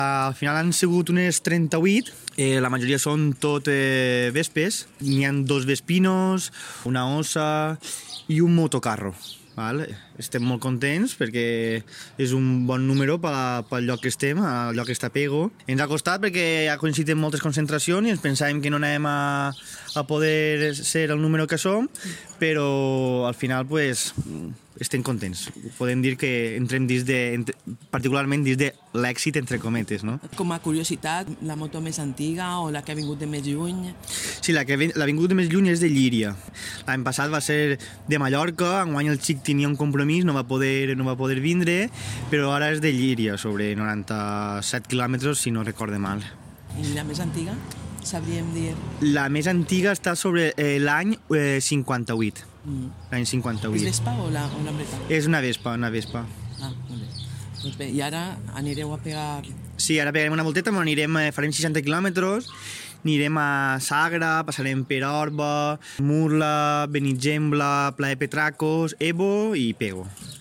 Al final han sigut unes 38, la majoria són tot vespes. N'hi ha 2 vespinos, una ossa i un motocarro. Val? Estem molt contents perquè és un bon número pel lloc que estem, al lloc que està Pego. Ens ha costat perquè ha coincidit en moltes concentracions i ens pensàvem que no anàvem a poder ser el número que som, però al final pues, estem contents. Podem dir que entrem particularment dins de l'èxit, entre cometes. No? Com a curiositat, la moto més antiga o la que ha vingut de més lluny? Sí, la que ha vingut de més lluny és de Llíria. L'any passat va ser de Mallorca, enguany el xic tenia un compromís, no va poder vindre, però ara és de Llíria, sobre 97 quilòmetres, si no recorde mal. I la més antiga? Sabríem dir? La més antiga està sobre l'any 58. L'any 58. És Vespa o la Breta? És una Vespa. Ah, molt bé. Doncs bé, i ara anireu a pegar... Sí, ara pegarem una volteta, farem 60 quilòmetres, anirem a Sagra, passarem per Orba, Murla, Benigembla, Pla de Petracos, Ebo i Pego.